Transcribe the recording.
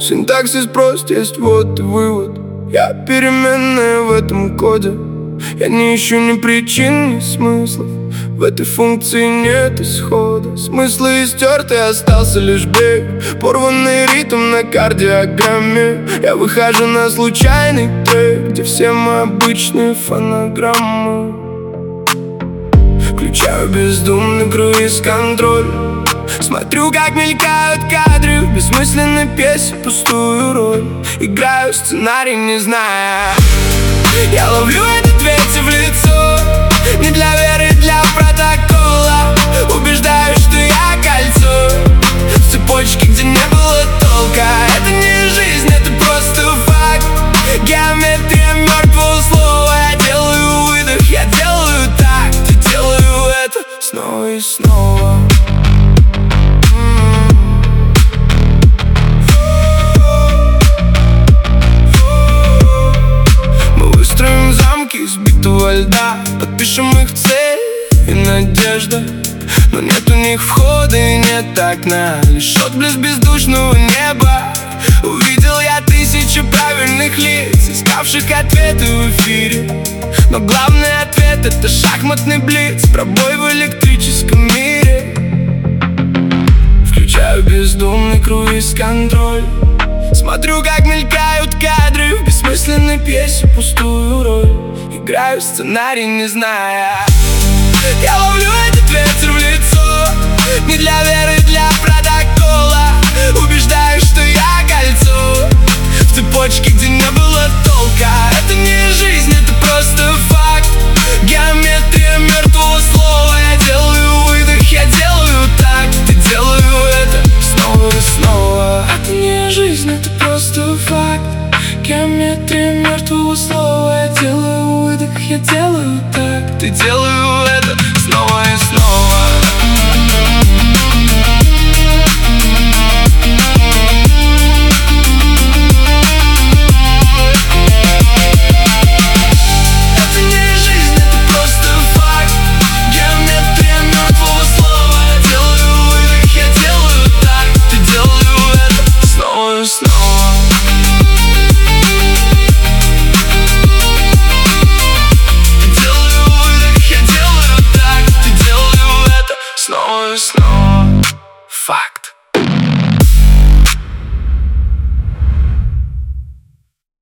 Синтаксис прост, есть вот и вывод. Я переменная в этом коде. Я не ищу ни причин, ни смыслов. В этой функции нет исхода. Смыслы истерты, остался лишь бег. Порванный ритм на кардиограмме. Я выхожу на случайный трек, где все мои обычные фонограммы. Включаю бездумный круиз-контроль. Смотрю, как мелькают кадры в бессмысленной песне, пустую роль. Играю сценарий, не зная. Я ловлю этот ветер в лицо. Не для веры, для протокола. Убеждаю, что я кольцо в цепочке, где не было толка. Это не жизнь, это просто факт. Геометрия мертвого слова. Я делаю выдох, я делаю так. Я делаю это снова и снова. Из битого льда подпишем их цель и надежда. Но нет у них входа и нет окна, лишь отблеск бездушного неба. Увидел я тысячи правильных лиц, искавших ответы в эфире. Но главный ответ — это шахматный блиц, пробой в электрическом мире. Включаю бездумный круиз-контроль. Смотрю, как мелькают кадры в бессмысленной песне, пустую роль. Играю сценарий, не зная. Я ловлю этот ветер в лицо. Не для веры, для протокола. Убеждаю, что я кольцо в цепочке, где не было толка. Это не жизнь, это просто факт. Геометрия мертвого слова. Я делаю выдох, я делаю так. Ты делаю это снова и снова. Это не жизнь, это просто факт. Геометрия мертвого слова. Я делаю выдох, я делаю так. Ты делаю